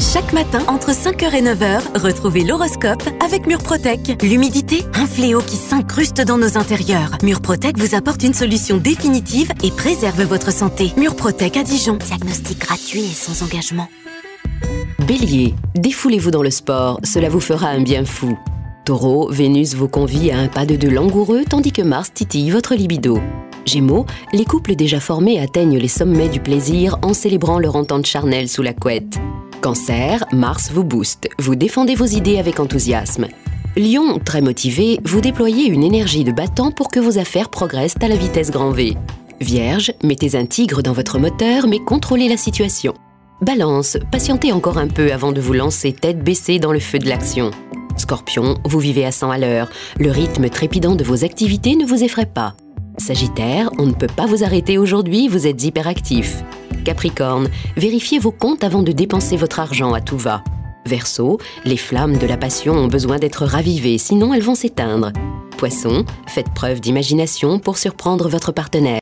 Chaque matin, entre 5h et 9h, retrouvez l'horoscope avec Murprotec. L'humidité, un fléau qui s'incruste dans nos intérieurs. Murprotec vous apporte une solution définitive et préserve votre santé. Murprotec à Dijon. Diagnostic gratuit et sans engagement. Bélier, défoulez-vous dans le sport, cela vous fera un bien fou. Taureau, Vénus vous convie à un pas de deux langoureux tandis que Mars titille votre libido. Gémeaux, les couples déjà formés atteignent les sommets du plaisir en célébrant leur entente charnelle sous la couette. Cancer, Mars vous booste, vous défendez vos idées avec enthousiasme. Lion, très motivé, vous déployez une énergie de battant pour que vos affaires progressent à la vitesse grand V. Vierge, mettez un tigre dans votre moteur mais contrôlez la situation. Balance, patientez encore un peu avant de vous lancer tête baissée dans le feu de l'action. Scorpion, vous vivez à 100 à l'heure, le rythme trépidant de vos activités ne vous effraie pas. Sagittaire, on ne peut pas vous arrêter aujourd'hui, vous êtes hyperactif. Capricorne, vérifiez vos comptes avant de dépenser votre argent à tout va. Verseau, les flammes de la passion ont besoin d'être ravivées, sinon elles vont s'éteindre. Poisson, faites preuve d'imagination pour surprendre votre partenaire.